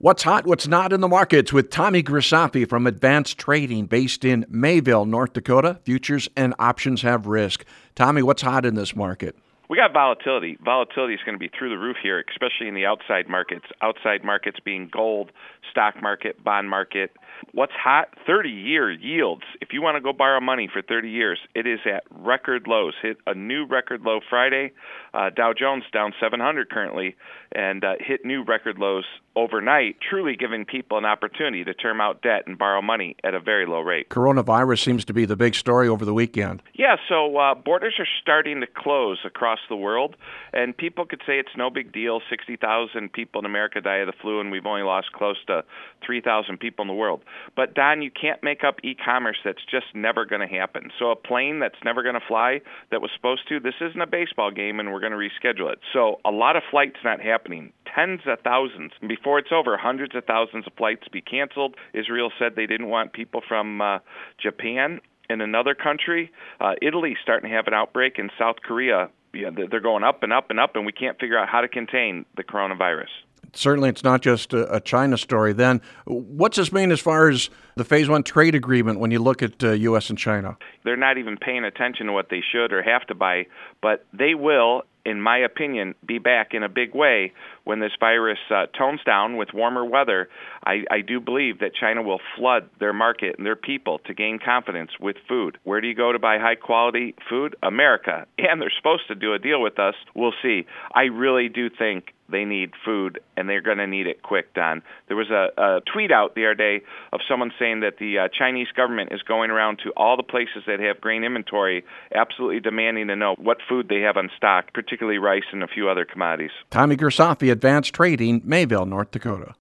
What's hot, what's not in the markets with Tommy Grisafi from Advanced Trading based in Mayville, North Dakota. Futures and options have risk. Tommy, what's hot in this market? We got volatility. Volatility is going to be through the roof here, especially in the outside markets. Outside markets being gold, stock market, bond market. What's hot? 30-year yields. If you want to go borrow money for 30 years, it is at record lows. Hit a new record low Friday. Dow Jones down 700 currently, and hit new record lows overnight, truly giving people an opportunity to term out debt and borrow money at a very low rate. Coronavirus seems to be the big story over the weekend. Yeah, so borders are starting to close across the world, and people could say it's no big deal. 60,000 people in America die of the flu, and we've only lost close to 3,000 people in the world. But, Don, you can't make up e-commerce. That's just never going to happen. So a plane that's never going to fly that was supposed to, this isn't a baseball game, and we're going to reschedule it. So a lot of flights not happening. Tens of thousands. Before it's over, hundreds of thousands of flights be canceled. Israel said they didn't want people from Japan. In another country, Italy starting to have an outbreak. In South Korea, they're going up and up and up, and we can't figure out how to contain the coronavirus. Certainly, it's not just a China story. Then, what's this mean as far as the Phase 1 trade agreement when you look at U.S. and China? They're not even paying attention to what they should or have to buy, but they will, in my opinion, be back in a big way when this virus tones down with warmer weather. I do believe that China will flood their market and their people to gain confidence with food. Where do you go to buy high-quality food? America. And they're supposed to do a deal with us. We'll see. I really do think they need food, and they're going to need it quick, Don. There was a tweet out the other day of someone saying that the Chinese government is going around to all the places that have grain inventory, absolutely demanding to know what food they have on stock, particularly rice and a few other commodities. Tommy Grisafi, Advanced Trading, Mayville, North Dakota.